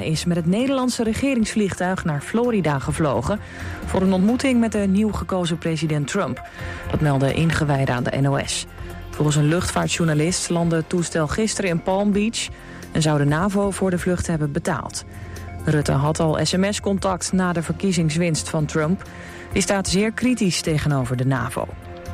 is met het Nederlandse regeringsvliegtuig naar Florida gevlogen voor een ontmoeting met de nieuw gekozen president Trump. Dat meldden ingewijden aan de NOS. Volgens een luchtvaartjournalist landde het toestel gisteren in Palm Beach en zou de NAVO voor de vlucht hebben betaald. Rutte had al sms-contact na de verkiezingswinst van Trump. Die staat zeer kritisch tegenover de NAVO.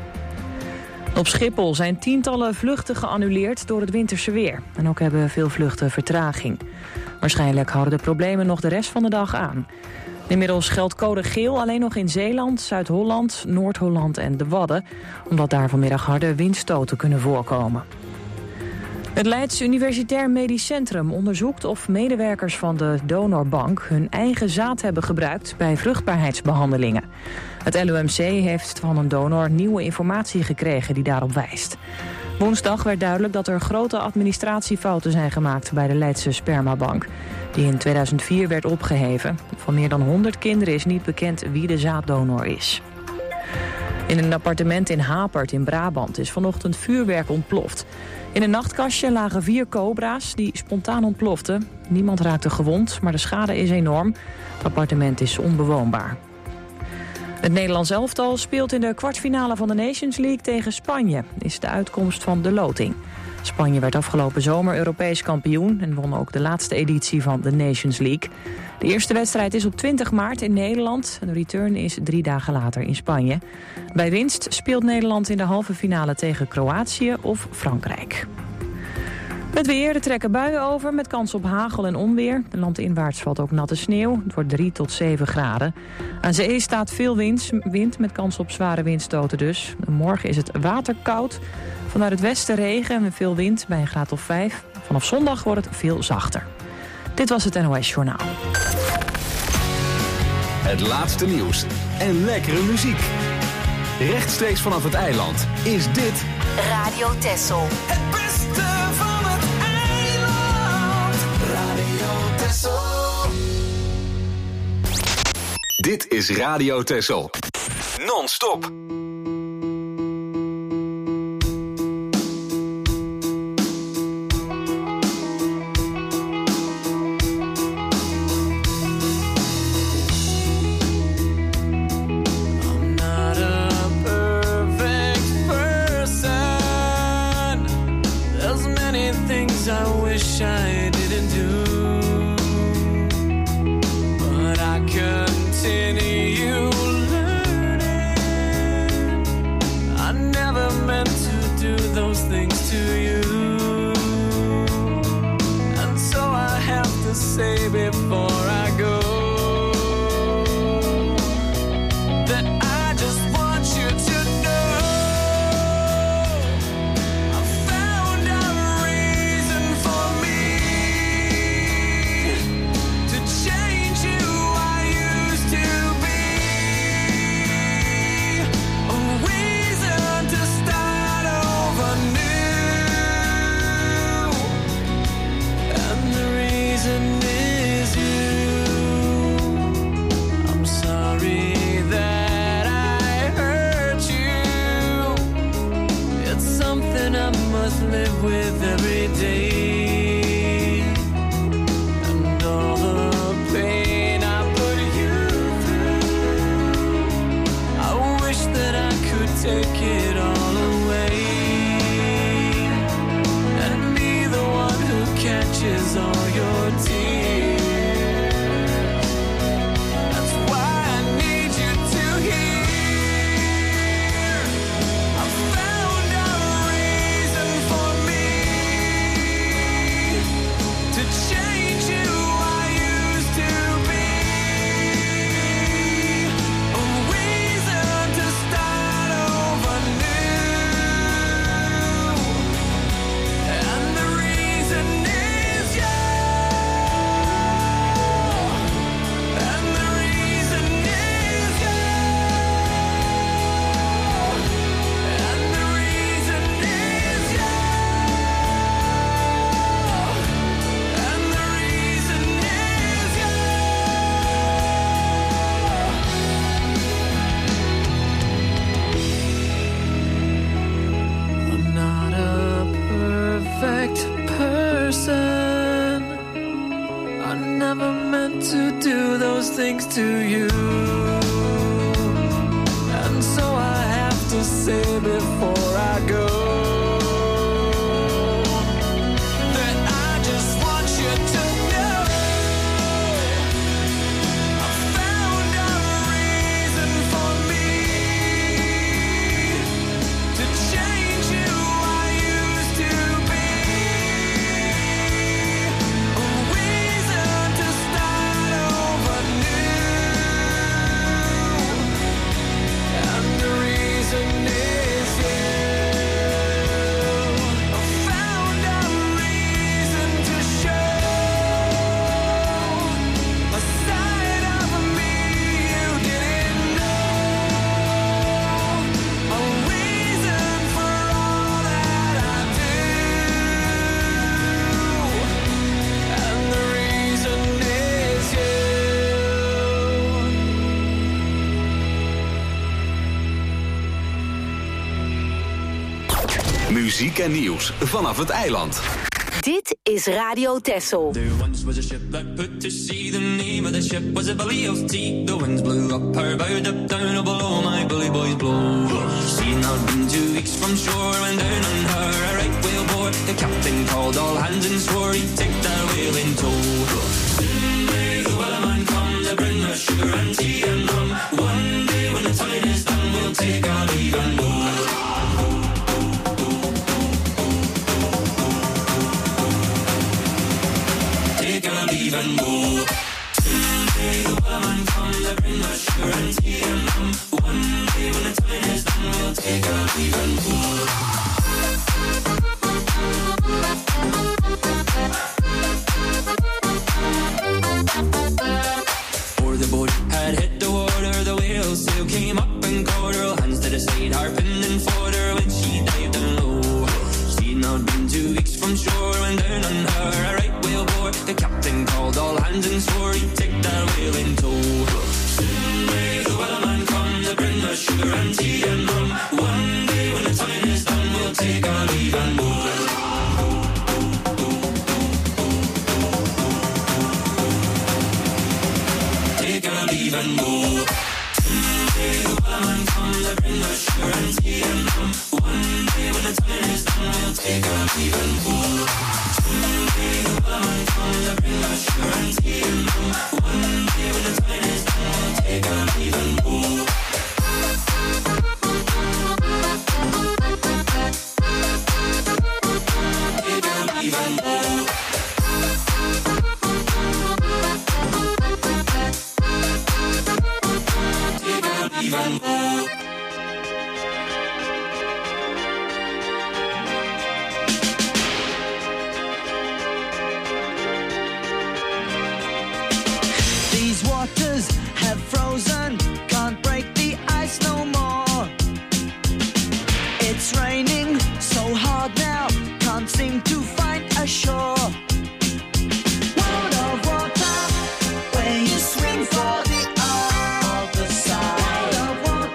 Op Schiphol zijn tientallen vluchten geannuleerd door het winterse weer. En ook hebben veel vluchten vertraging. Waarschijnlijk houden de problemen nog de rest van de dag aan. Inmiddels geldt code geel alleen nog in Zeeland, Zuid-Holland, Noord-Holland en de Wadden, omdat daar vanmiddag harde windstoten kunnen voorkomen. Het Leids Universitair Medisch Centrum onderzoekt of medewerkers van de donorbank hun eigen zaad hebben gebruikt bij vruchtbaarheidsbehandelingen. Het LUMC heeft van een donor nieuwe informatie gekregen die daarop wijst. Woensdag werd duidelijk dat er grote administratiefouten zijn gemaakt bij de Leidse spermabank, die in 2004 werd opgeheven. Van meer dan 100 kinderen is niet bekend wie de zaaddonor is. In een appartement in Hapert in Brabant is vanochtend vuurwerk ontploft. In een nachtkastje lagen 4 cobra's die spontaan ontploften. Niemand raakte gewond, maar de schade is enorm. Het appartement is onbewoonbaar. Het Nederlands elftal speelt in de kwartfinale van de Nations League tegen Spanje, is de uitkomst van de loting. Spanje werd afgelopen zomer Europees kampioen en won ook de laatste editie van de Nations League. De eerste wedstrijd is op 20 maart in Nederland en de return is 3 dagen later in Spanje. Bij winst speelt Nederland in de halve finale tegen Kroatië of Frankrijk. Het weer, er trekken buien over met kans op hagel en onweer. Landinwaarts valt ook natte sneeuw. Het wordt 3 tot 7 graden. Aan zee staat veel wind met kans op zware windstoten dus. Morgen is het waterkoud. Vanuit het westen regen en veel wind bij een graad of 5. Vanaf zondag wordt het veel zachter. Dit was het NOS Journaal. Het laatste nieuws en lekkere muziek. Rechtstreeks vanaf het eiland is dit Radio Texel. Het beste van het eiland. Radio Texel. Dit is Radio Texel. Non-stop. I wish I didn't do, but I continue learning. I never meant to do those things to you, and so I have to say before I go that I just want you to know I found out is you. never meant to do those things to you. And so I have to say before I go that I just want you to know I found a reason for me to change who I used to be. A reason to start over new. And the reason is you. I found a reason to show a side of me you didn't know. A reason for all that I do. And the reason is you. Muziek en nieuws vanaf het eiland. Dit is Radio Texel. There once was a ship that put to sea. The name of the ship was a Billy of Tea. The winds blew up her bow, up down below my bully boys blow. She not been 2 weeks from shore when down on her a right whale bore. The captain called all hands and swore he'd take that whale in tow. Soon may the wellerman come to bring us sugar and tea and rum. One day when the tide is done, we'll take our leave and go. Take our leave and go. Someday the wellerman comes to bring us sugar and tea and rum. One day when the time is done, we'll take our leave and go. Before the boat had hit the water, the whale sail came up and caught her. Hands to the side, harping and fought her when she dived down low. She'd not been 2 weeks from shore when down on her a right whale bore. The captain called all hands and swore he'd take that whale in tow. Soon may the wellerman come to bring us sugar and tea and rum. One day when the time is done, we'll take our leave and go. Take our leave and go. Someday the wellerman comes to bring us sugar and tea and rum. One day when the time is done, we'll take our leave and go. Someday the wellerman comes to bring us sugar and tea and rum. One day when the time is done, we'll take our leave and go. Take our leave and go. Take our leave and go. These waters have frozen, can't break the ice no more. It's raining so hard now, can't seem to find a shore. World of water, where you swim for the other side. World of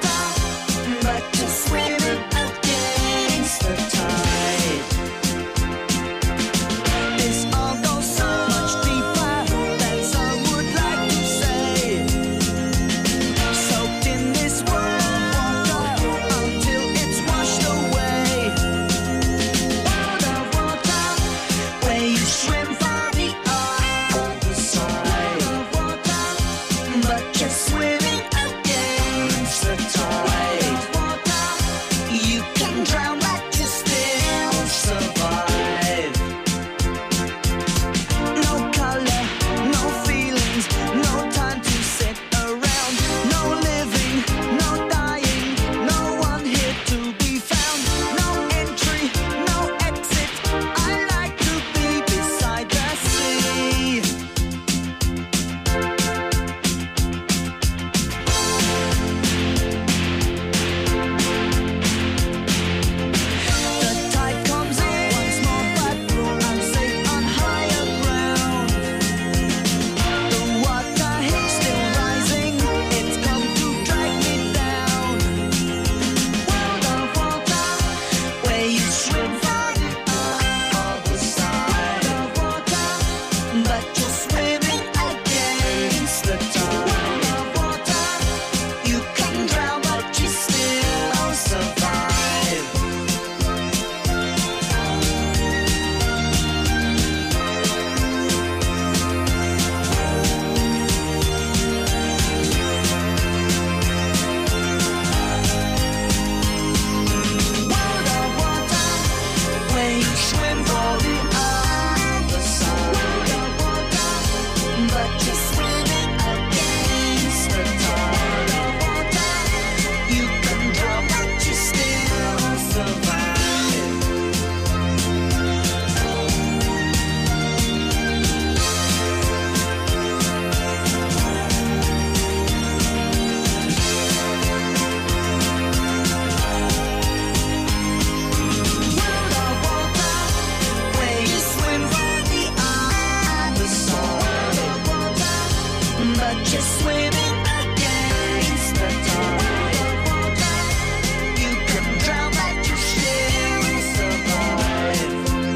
but you're swimming against the tide. You can drown, but you still survive.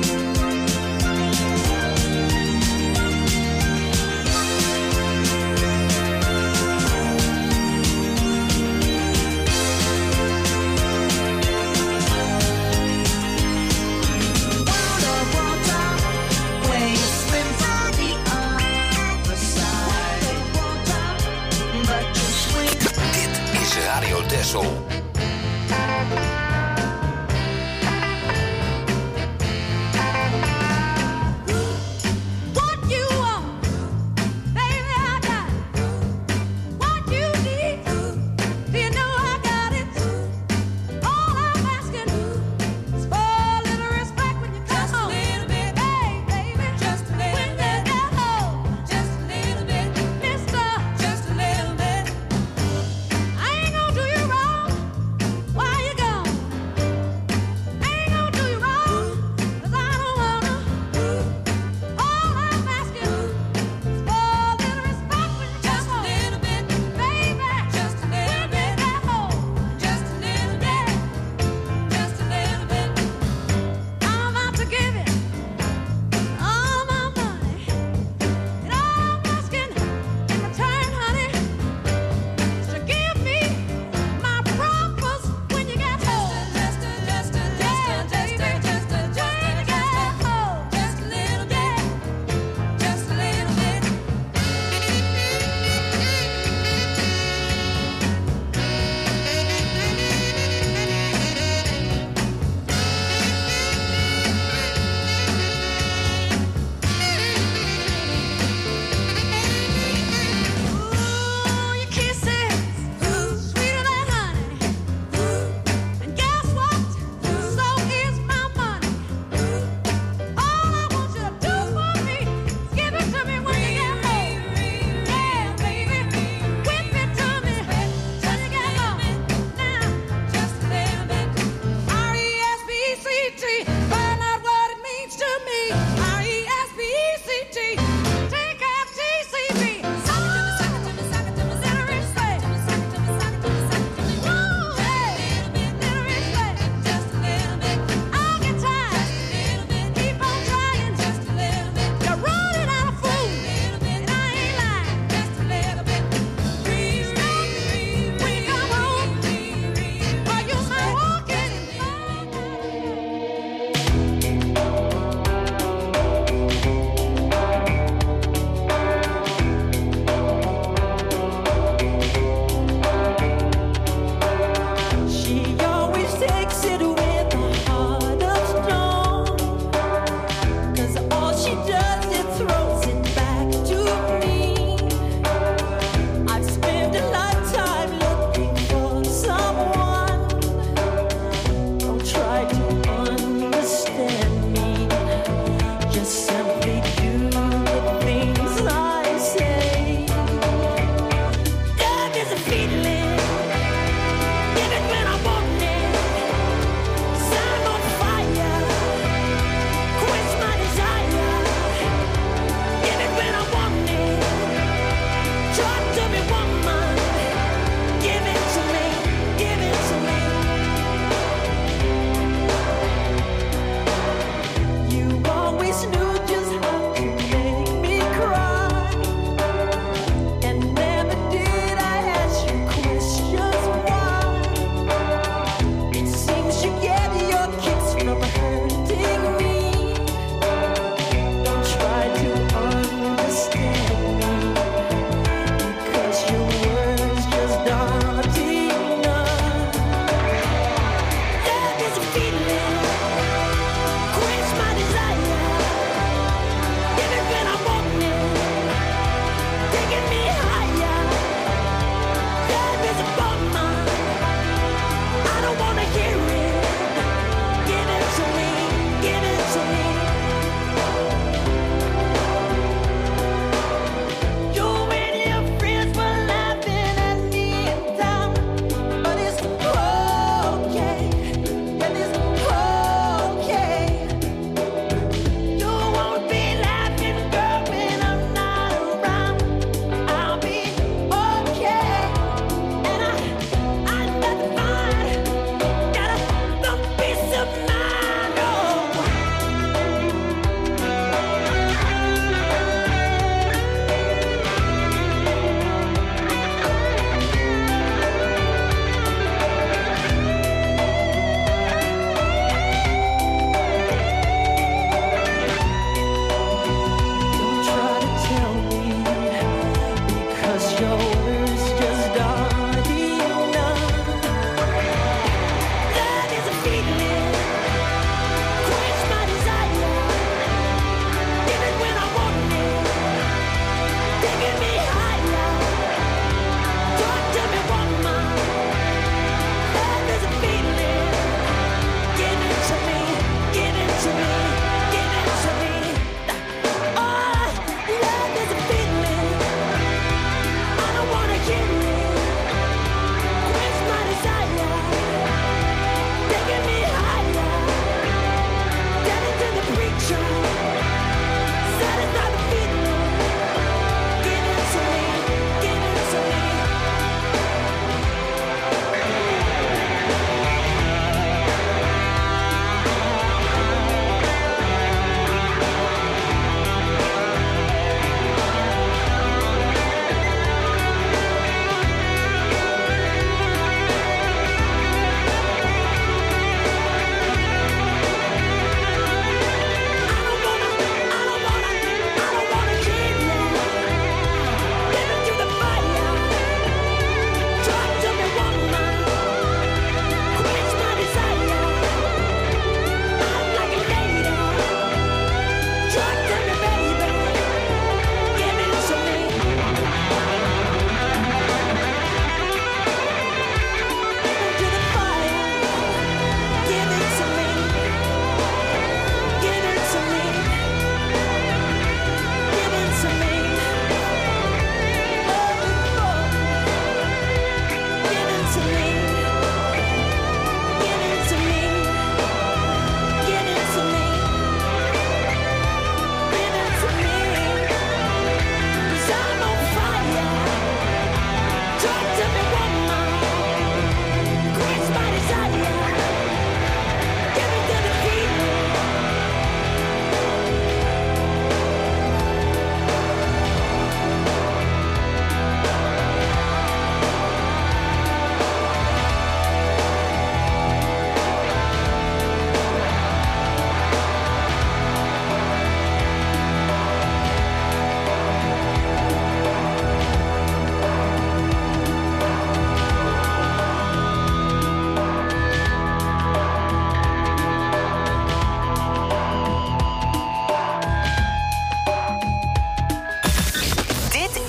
World of water, where you swim from the other side. But you swim. Dit is Radio Texel. What you want, baby, I got it. What you need, do you know I got it? All I'm asking is for a little respect when you come home. Just a little bit, hey, baby, just a little when bit. You get home, just a little bit, mister, just a little bit. I ain't gonna do you wrong while you're gone.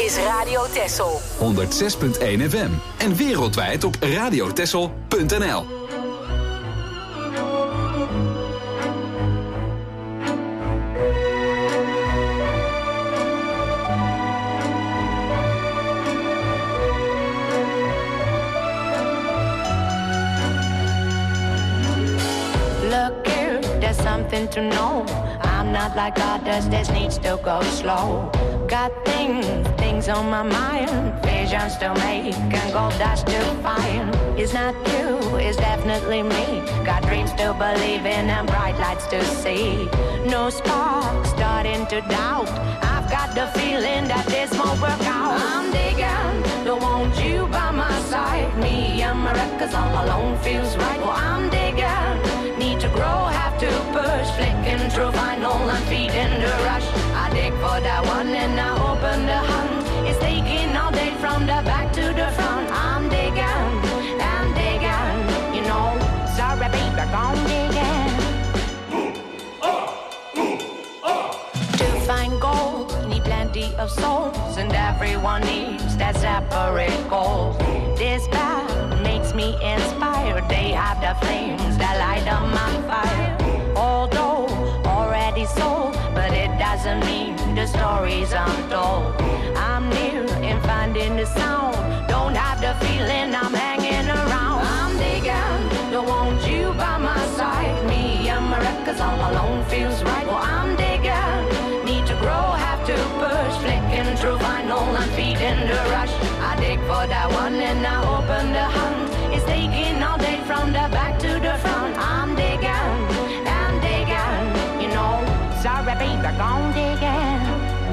is Radio Texel. 106.1 FM. En wereldwijd op radiotexel.nl. Look here, there's something to know. I'm not like others, this needs to go slow. Got things on my mind, visions to make and gold dust to find. It's not you, it's definitely me. Got dreams to believe in and bright lights to see. No spark, starting to doubt. I've got the feeling that this won't work out. I'm digging, don't want you by my side. Me and my records all alone feels right. Well, I'm digging, need to grow, have to push. Flicking through vinyl and feeding the rush. I dig for that one and I open the hunt. It's taking all day from the back to the front. I'm digging, you know. Sorry, baby, I'm digging. To find gold, need plenty of souls, and everyone needs that separate goal. This path makes me inspired. They have the flames that light up my fire. Although already sold, but it doesn't mean the stories untold. I'm near in finding the sound. Don't have the feeling I'm hanging around. I'm digging, don't want you by my side. Me and my records all alone feels right. Well, I'm digging, need to grow, have to push. Flicking through vinyl and feeding the rush. I dig for that one and I open the hunt. It's taking all day from the back to the front. I'm digging, you know. Sorry, baby, I'm digging.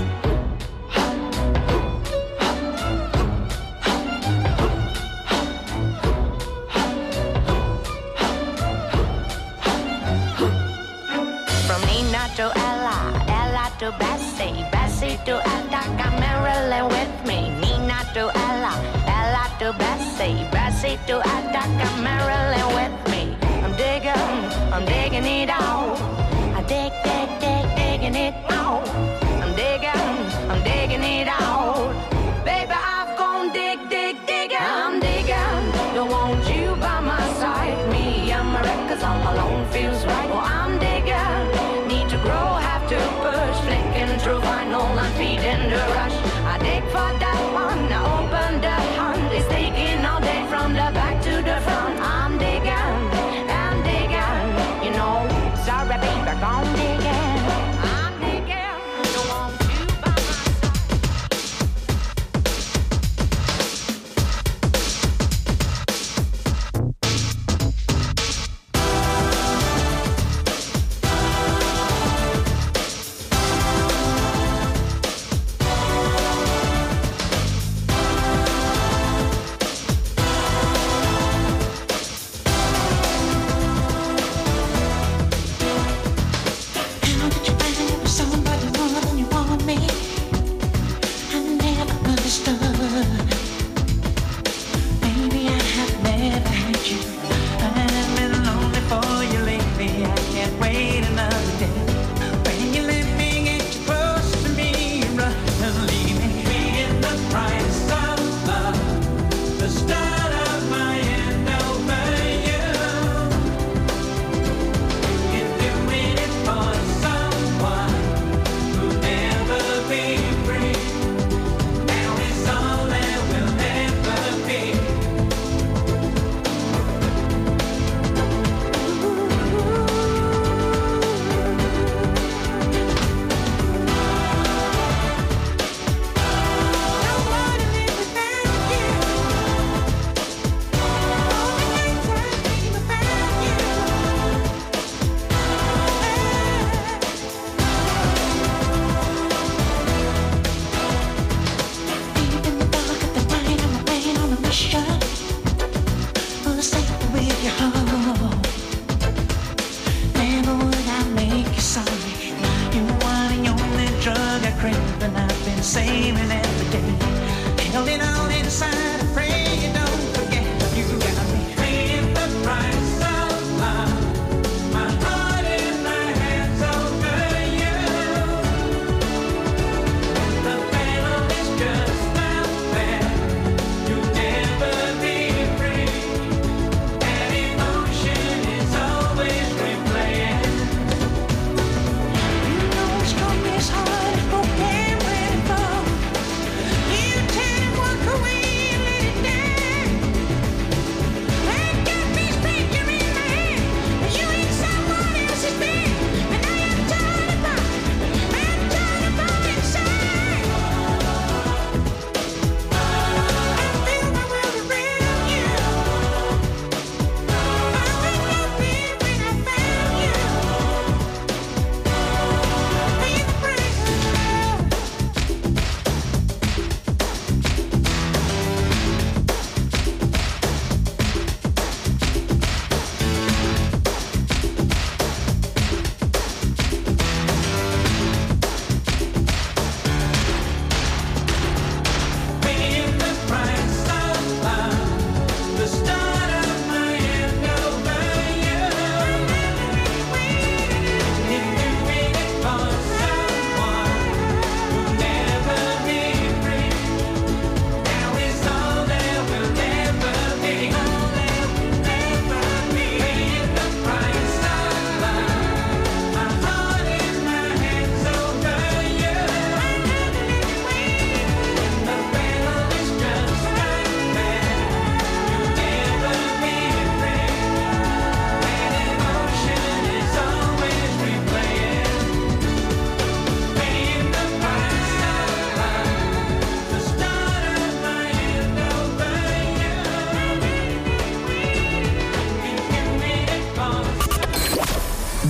From Nina to Ella, Ella to Bessie, Bessie to Etta, got Marilyn with me. Nina to Ella, Ella to Bessie, Bessie to Etta, got Marilyn with me. I'm digging it out. I digging it out. I'm digging it out. Baby, I've gone digging. I'm digging, don't want you by my side. Me and my records all alone feels right. Well, I'm digging, need to grow, have to push. Flicking through vinyl and feeding the rush. I dig for that one, I open the hunt. It's taking all day from the back to the front. I'm digging, you know. Sorry, baby, I'm digging. I'm digging,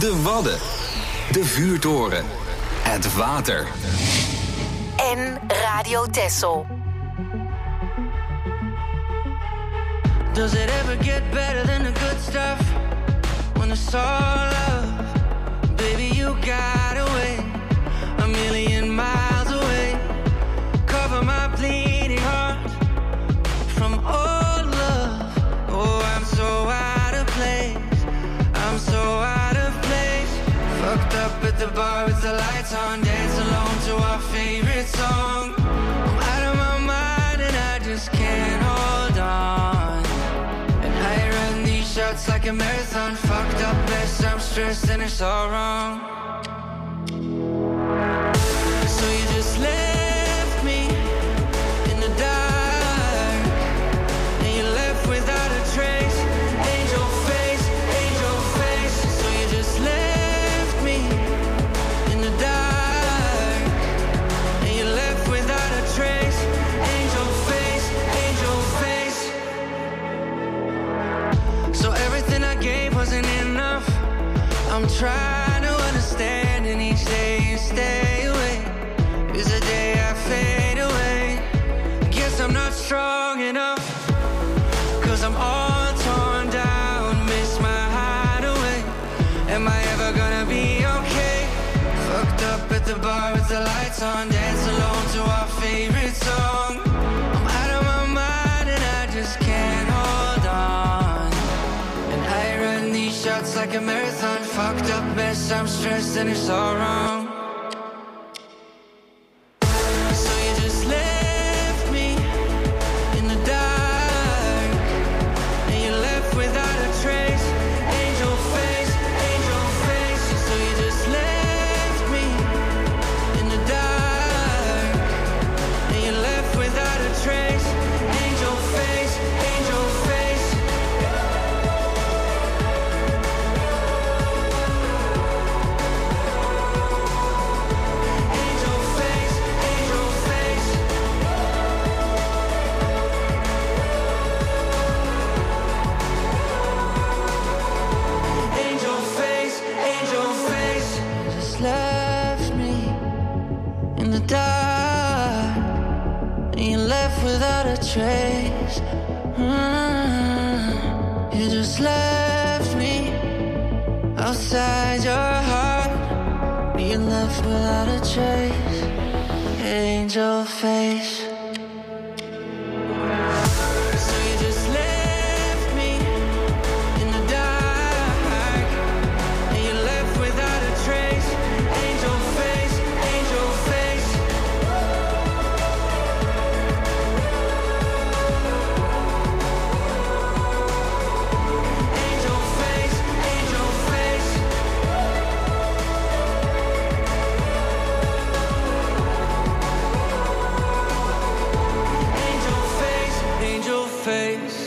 De Wadden. De vuurtoren. Het water. En Radio Texel. Does it ever get better than the good stuff? When it's all love, baby, you got away 1,000,000 miles away. Cover my bleeding heart from all love. Oh, I'm so out of place. I'm so out of place. Fucked up at the bar with the lights on, dance alone to our favorite song. I'm out of my mind and I just can't hold on. And I run these shots like a marathon. Fucked up mess, I'm stressed and it's all wrong. So you just left me in the dark, and you left without a trace. Angel face, angel face. So you just left me in the dark, and you left without a trace. Angel face, angel face. So everything I gave wasn't enough. I'm trying to understand, and each day you stay away is the day I fade away. Guess I'm not strong enough, 'cause I'm all torn down, miss my hideaway. Am I ever gonna be okay? Fucked up at the bar with the lights on, dance alone to our favorite song. I'm out of my mind and I just can't hold on. And I run these shots like a marathon. Fucked up mess, I'm stressed and it's all wrong. So you just left me in the dark, and you left without a trace. Angel face, angel face. So you just left me in the dark, and you left without a trace. Angel face, angel face. Angel face, angel face. Angel face, angel face. You just left me in the dark, and you left without a trace. You just left me outside your heart, you left without a trace. Angel face. So you just left me in the dark, and you left without a trace. Angel face, angel face. Angel face, angel face. Angel face, angel face.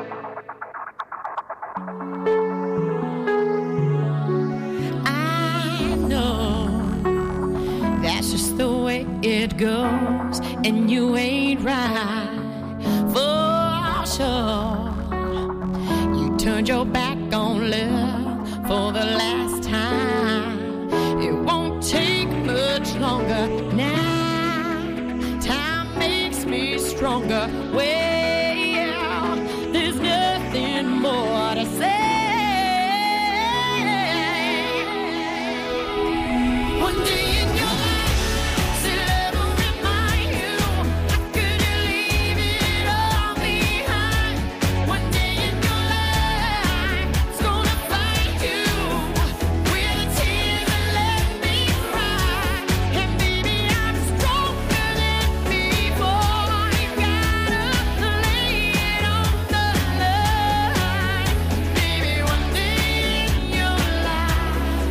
I know that's just the way it goes, and you ain't right for sure. You turned your back on love for the last time. It won't take much longer now. Time makes me stronger. Well, there's nothing more to say. One day in your life, say love will remind you. How could you leave it all behind? One day in your life, it's gonna find you with the tears that let me cry. And baby, I'm stronger than before. You gotta lay it on the line. Baby, one day in your life,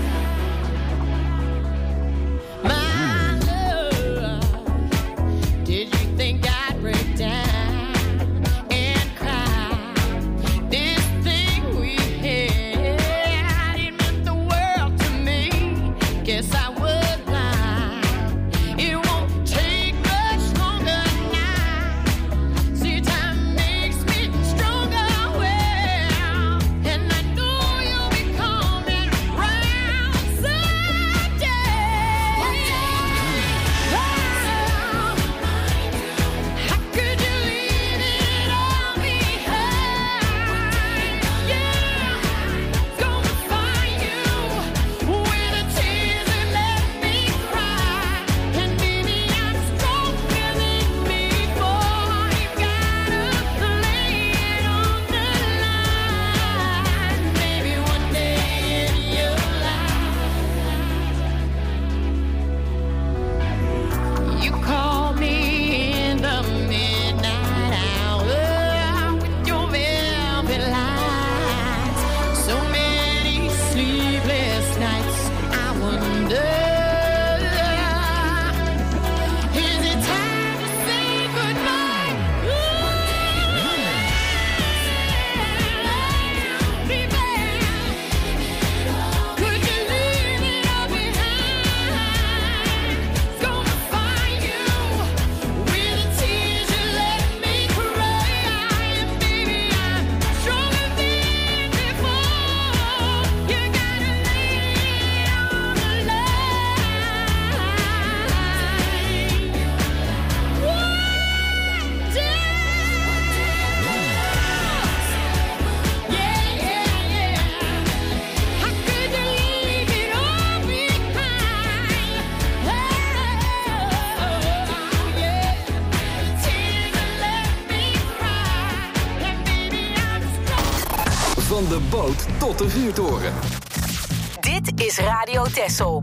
my love, did you think I'd break down and cry? This thing we had, it meant the world to me. Guess I was blind. It won't take much longer now. See, time makes me stronger. Well, and I know you'll be coming round. Van de boot tot de vuurtoren. Dit is Radio Texel.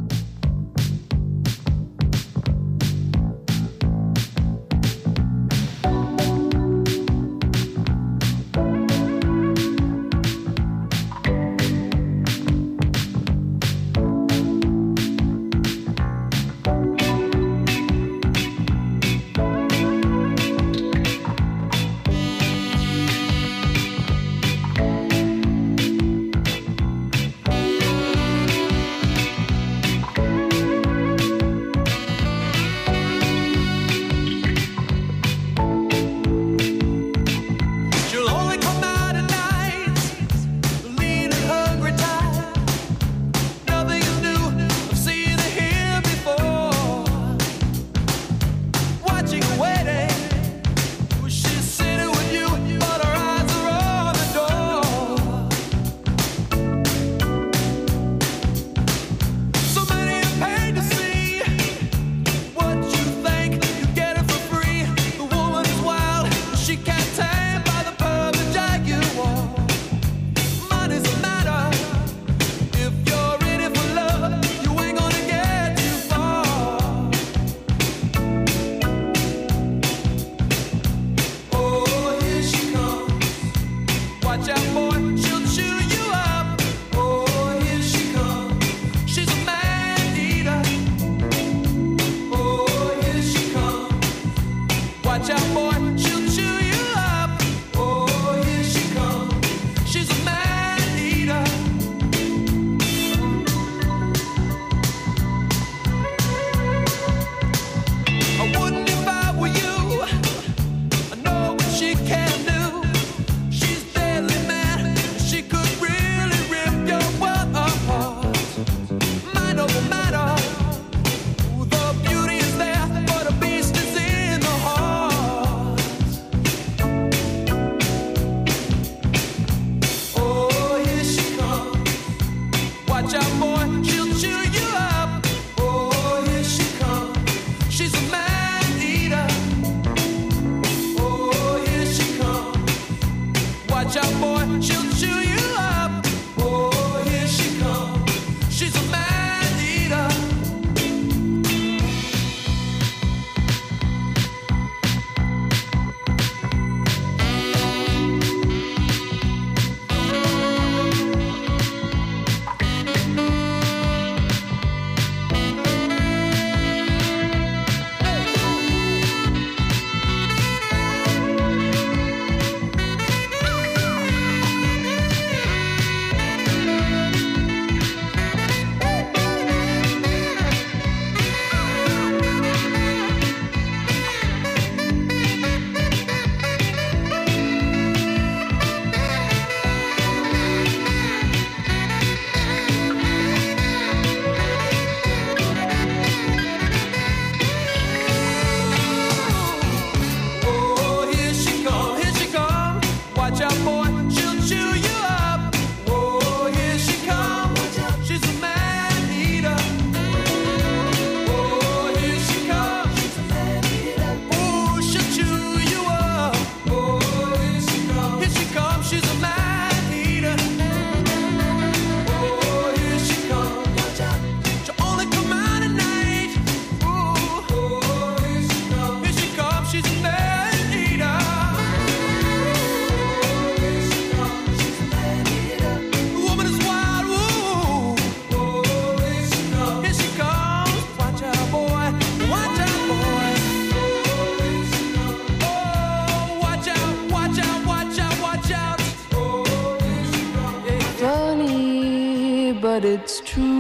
but it's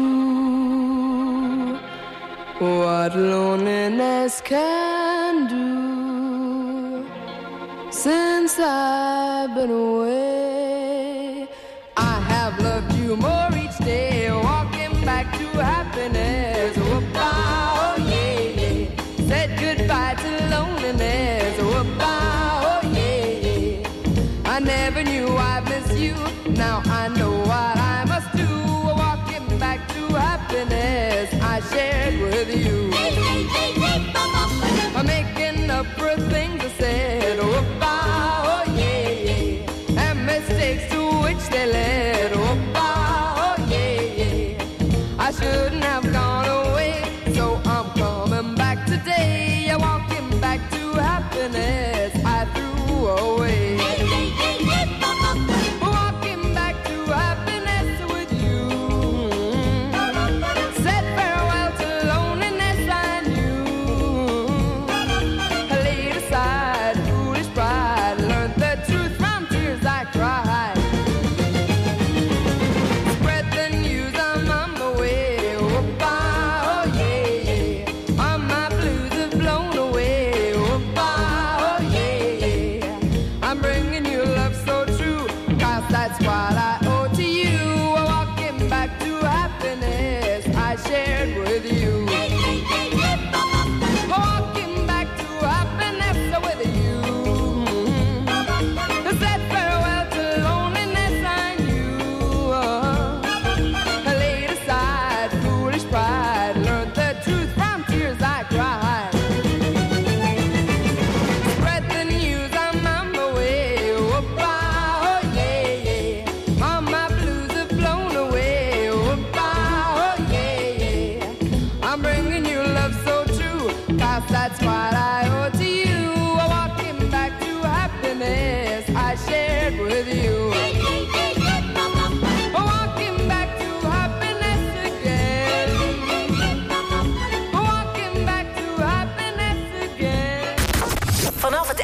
true what loneliness can do. Since I've been away, I have loved you more each day, walking back to happiness. Oh, yeah, yeah. Said goodbye to loneliness. Oh, yeah. I never knew I'd miss you. Now I know what I must do. Walking back to happiness I shared with you. I'm making up for things I said. Oh, yeah. And mistakes to which they led.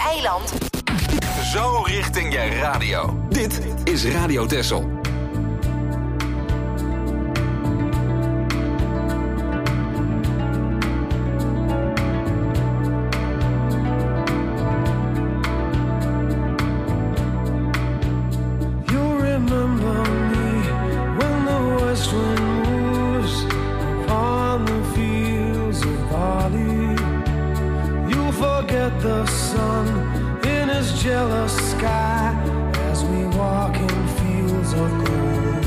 eiland. Zo richting je radio. Dit is Radio Texel. The sun in his jealous sky as we walk in fields of gold.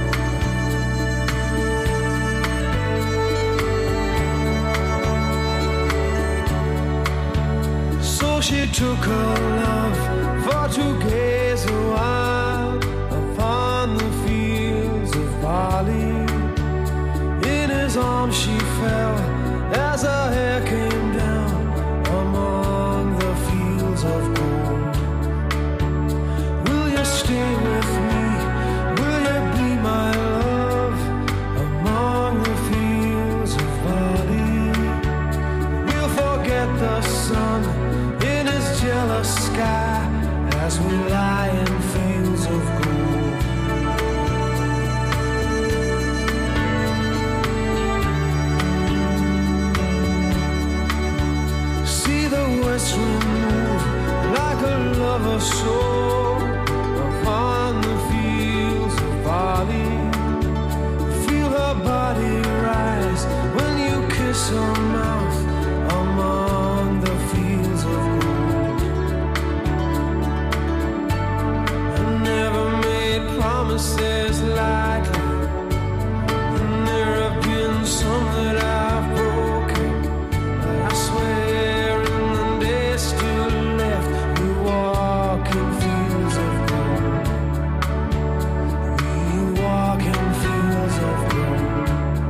So she took her love for to gaze a while upon the fields of barley. In his arms she fell as her hair came down among the fields of gold. Will you stay with me? Will you be my love among the fields of barley? We'll forget the sun in his jealous sky as we lie in fields of gold. West wind move like a lover's soul upon the fields of barley. Feel her body rise when you kiss her mouth among the fields of gold. I never made promises lightly, and there have been some that I've broken, but I swear still left, we walk in fields of gold. We walk in fields of gold.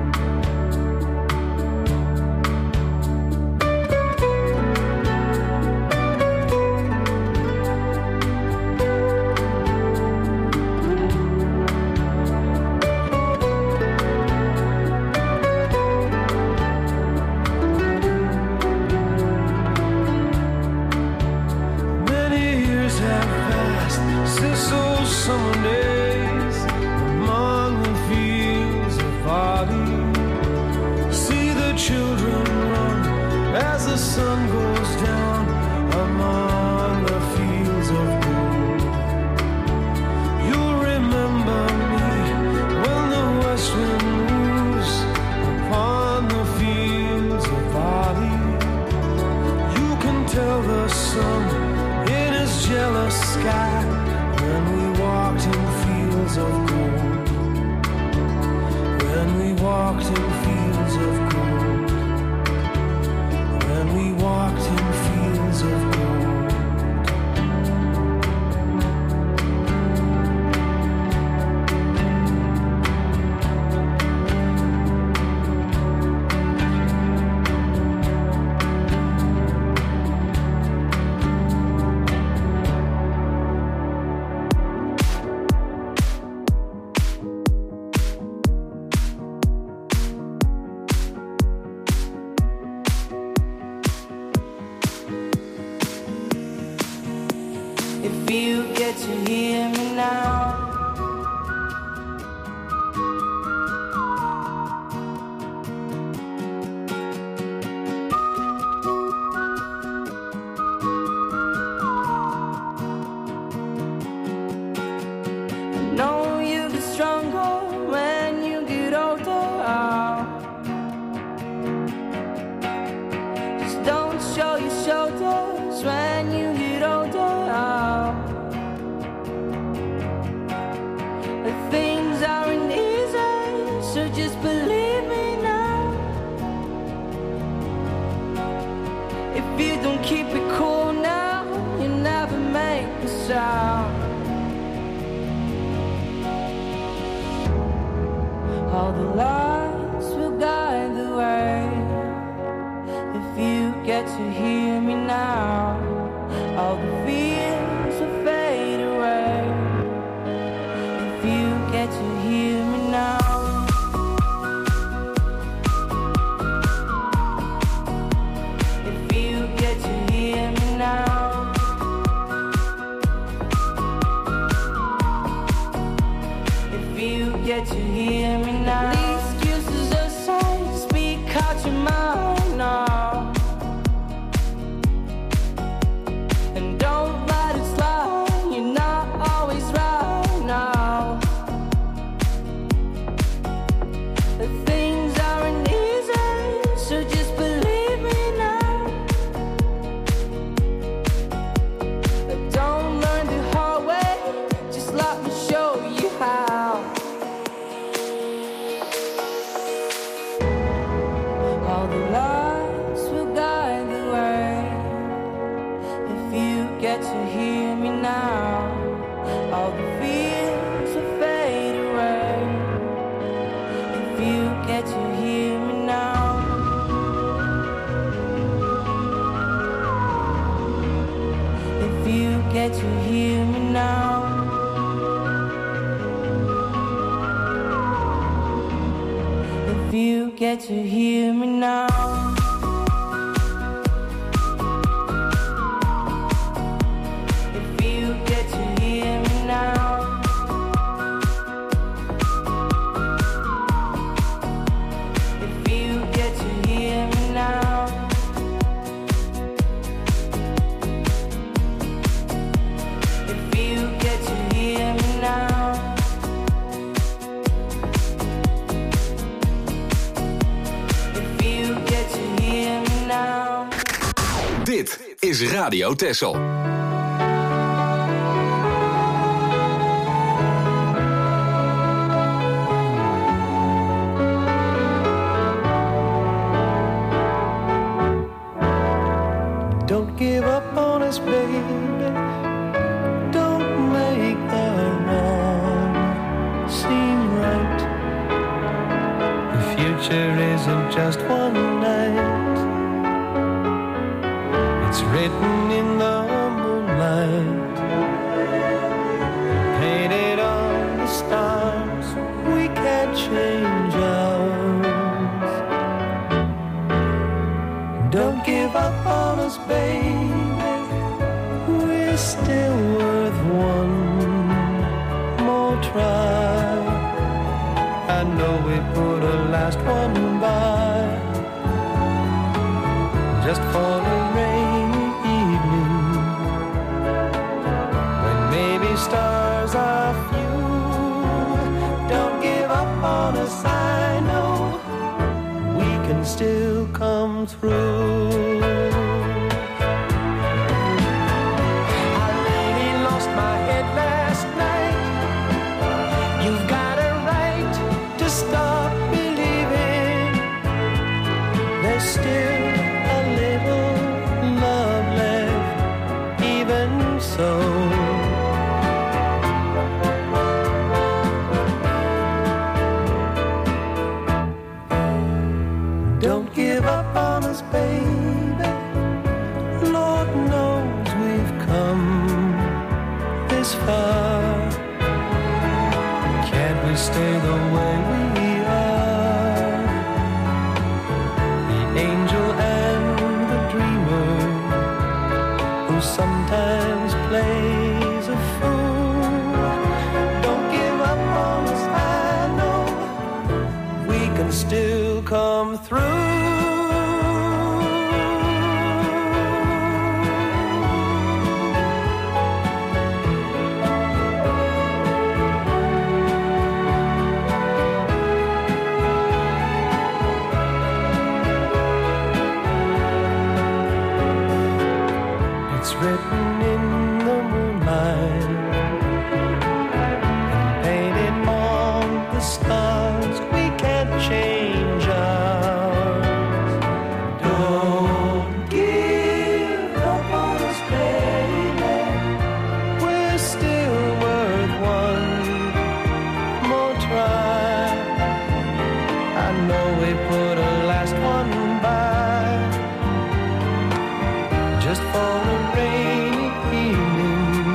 Summer days among the fields of barley. See the children run as the sun goes down among the fields of gold. You'll remember me when the west wind moves upon the fields of barley. You can tell the sun in his jealous sky when we walked in fields of gold. When we walked in fields of gold. When we walked in fields of gold. If you get to hear me now, I know you get stronger when you get older. Just don't show your shoulders when you get older. Things aren't easy, so just believe me now. If you don't keep it cool now, you never make a sound. All the lights will guide the way. If you get to hear me now, all the fears will fade away. If you get to hear me now. If you get to hear me now. get to hear me now, all the fears will fade away. If you get to hear me now, if you get to hear me now, if you get to hear me now. Dit is Radio Texel. Don't give up on us, baby. Don't make the wrong seem right. The future isn't just one night. It's written in the moonlight, painted on the stars. We can't change ours. Don't give up on us, baby. We're still worth one more try. I know we put a last one by, just for a rainy evening, when maybe stars are few. Don't give up on us, I know we can still come through. I really lost my head last night. You've got a right to stop believing. There's still a little love left, even so. Don't give up on us, baby. Lord knows we've come this far. Can't we stay the way we are? The angel and the dreamer, who sometimes plays a fool. Don't give up on us, I know we can still come through. It's written in the moonlight, painted on the stars. We can't change ours. Don't give up on us, baby. We're still worth one more try. I know we put a last one by, just for a rainy evening,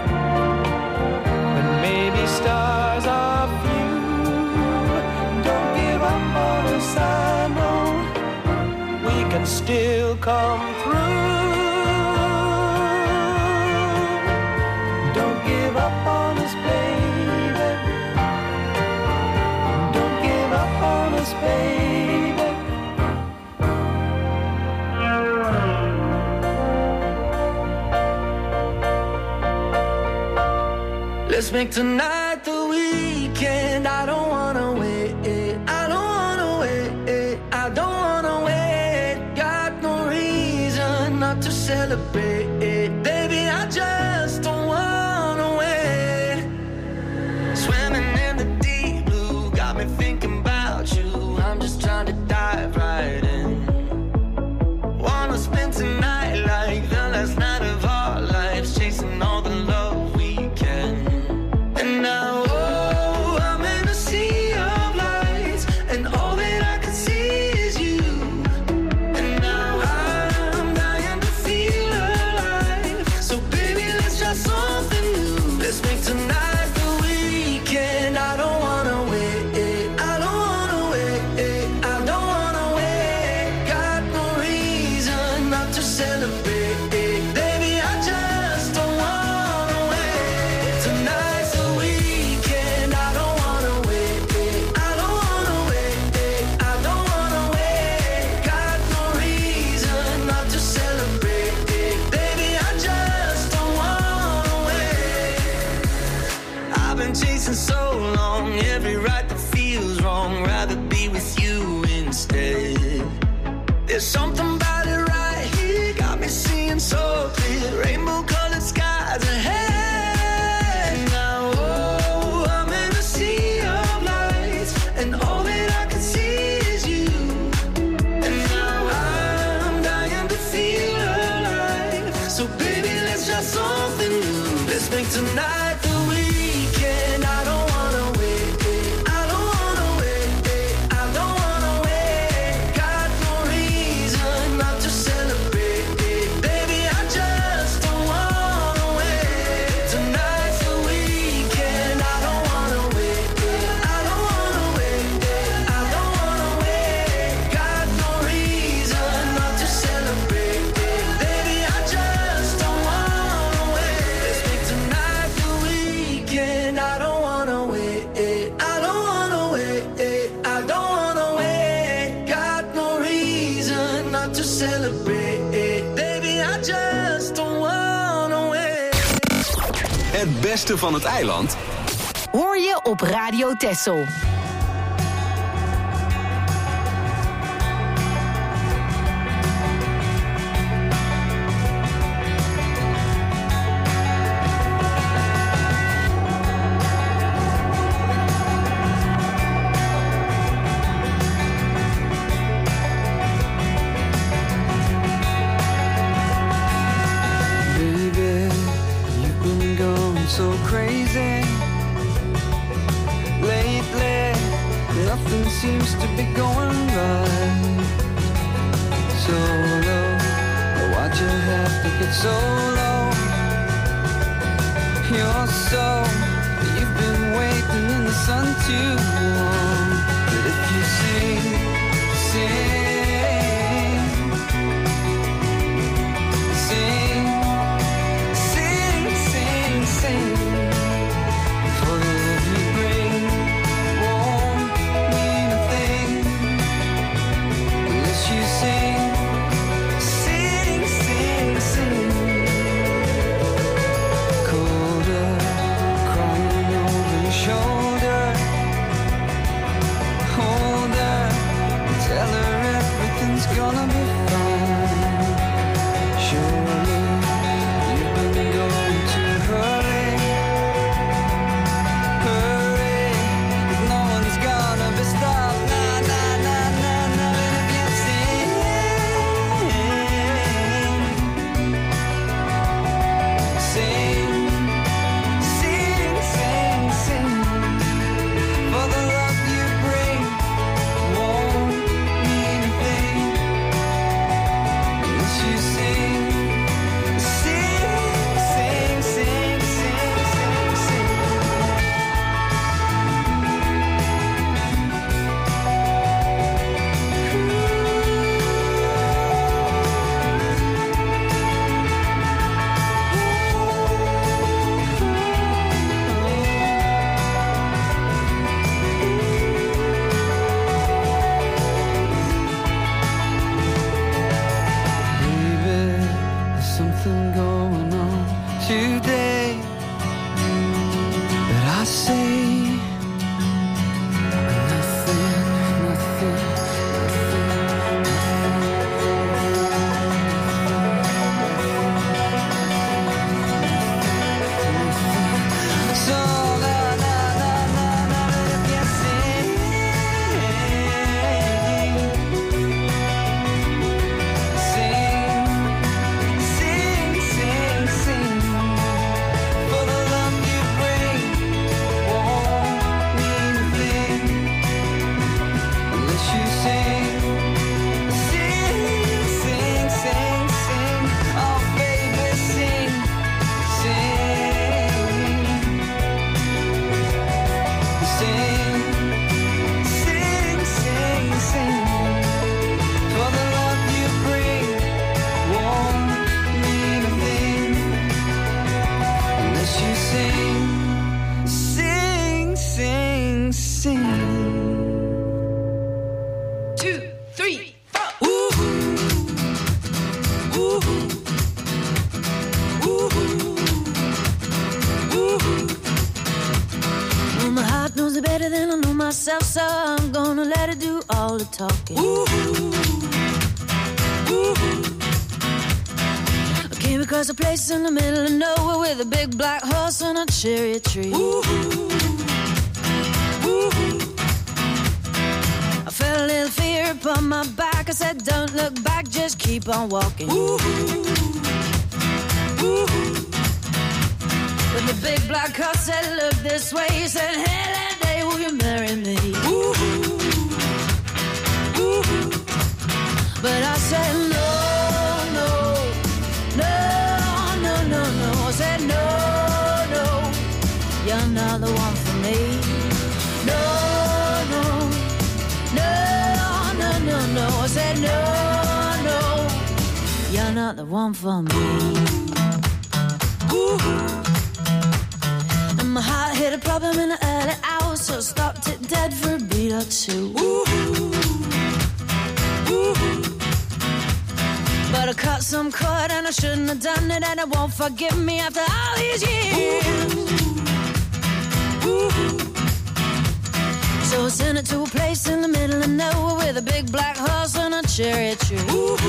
when maybe stars are few. Don't give up on us, I know we can still come through. Don't give up on us, baby. Don't give up on us, baby. Let's make tonight the weekend. I don't wanna wait. I don't wanna wait. I don't wanna wait. Got no reason not to celebrate. Baby, I just don't wanna wait. Swimming in the deep blue got me thinking about you. I'm just trying to dive right in. Wanna spend tonight like the last night of our lives. Tonight's the weekend, I don't wanna wait. I don't wanna wait. I don't wanna wait. Got no reason not to celebrate. Baby, I just don't wanna wait. I've been chasing so long, every right that feels wrong. Rather be with you instead. There's something about it right here, got me seeing so clear. Rainbow colored skies ahead. Now, oh, I'm in a sea of lights, and all that I can see is you. And now I'm dying to feel alive. So baby, let's try something new. Let's make tonight the weekend. I don't wanna wait. I don't wanna wait. I don't wanna wait. Got no reason not to celebrate. Baby, I just don't wanna wait. Tonight's the weekend. I don't wanna wait. I don't wanna wait. I don't wanna wait. Got no reason not to celebrate. Baby, I just don't wanna wait. Let's make tonight the weekend. I don't wanna wait. I don't wanna wait. I don't wanna wait. Got no reason not to celebrate. Baby, I just don't wanna wait. Het beste van het eiland Hoor je op Radio Texel. Baby, you've been going so crazy lately. Nothing seems to be going right. So low, why'd you have to get so low? You're so, you've been waiting in the sun too long. But if you sing, sing, sing, sing, sing, sing. For the love you bring won't mean a thing unless you sing, sing, sing, sing. Colder, crying over your shoulder. Hold her, tell her everything's gonna be fine. Surely you've been going too early. Hurry, 'cause no one's gonna be stopped. Nah, nah, nah, nah, nah. And if you sing, sing, sing, sing, sing. For the love you bring won't mean a thing unless you sing, sing, sing, sing, sing, sing, sing. Baby, there's something going on today that I say nothing, nothing, nothing. So na na na na na, if you sing, sing, sing, sing, sing. For the love you bring won't mean a thing unless you sing, sing, sing, sing, sing. Oh baby, sing, sing, sing, sing, sing, sing. For the love you bring won't mean a thing unless you sing. myself, so I'm gonna let her do all the talking. I came across a place in the middle of nowhere with a big black horse and a cherry tree. I felt a little fear upon my back. I said, don't look back, just keep on walking. But the big black horse said, look this way. He said, hey, that day will you marry me? But I said, no, no, no, no, no, no. I said, no, no, you're not the one for me. No, no, no, no, no, no. I said, no, no, you're not the one for me. And my heart hit a problem in the early hours, so I stopped it dead for a beat or two. But I cut some cord and I shouldn't have done it, and it won't forgive me after all these years. So I sent it to a place in the middle of nowhere with a big black horse and a cherry tree.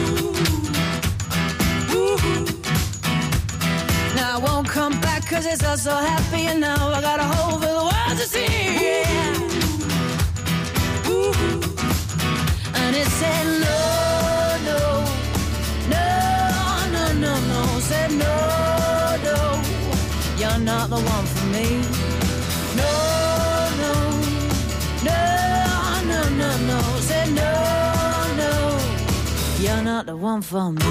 Now I won't come back 'cause it's all so happy, and now I got a hole for the world to see. And it said no, no, no, no, no, no. Said no, no, you're not the one for me. No, no, no, no, no, no. Said no, no, you're not the one for me.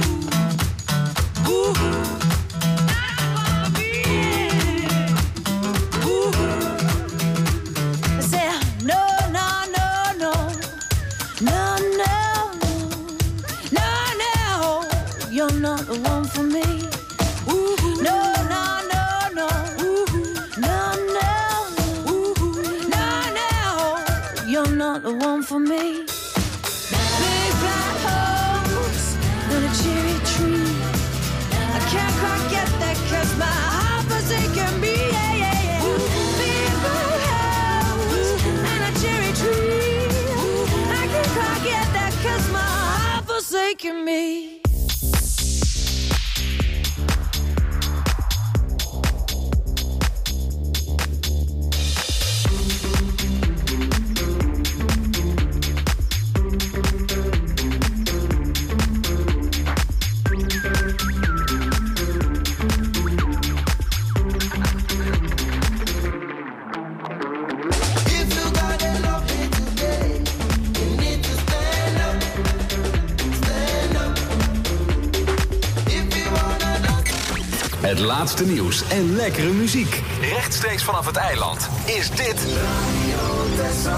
You're not the one for me. No, no, no, no. No, no. No, no. You're not the one for me. Big black horse and a cherry tree. I can't quite get that 'cause my heart forsaken me. Yeah, yeah, yeah. Big black horse and a cherry tree. I can't quite get that 'cause my heart forsaken me. Het laatste nieuws en lekkere muziek. Rechtstreeks vanaf het eiland is dit Radio Texel.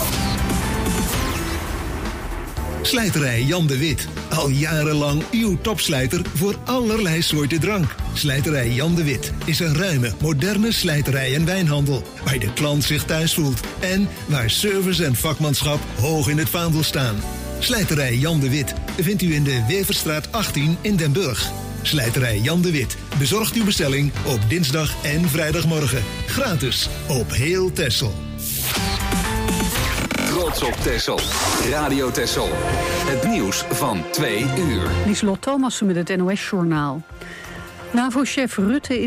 Slijterij Jan de Wit. Al jarenlang uw topslijter voor allerlei soorten drank. Slijterij Jan de Wit is een ruime, moderne slijterij en wijnhandel. Waar de klant zich thuis voelt. En waar service en vakmanschap hoog in het vaandel staan. Slijterij Jan de Wit vindt u in de Weverstraat 18 in Den Burg. Slijterij Jan de Wit bezorgt uw bestelling op dinsdag en vrijdagmorgen. Gratis op heel Texel. Trots op Texel. Radio Texel. Het nieuws van 2 uur. Lieselot Thomassen met het NOS-journaal. NAVO-chef Rutte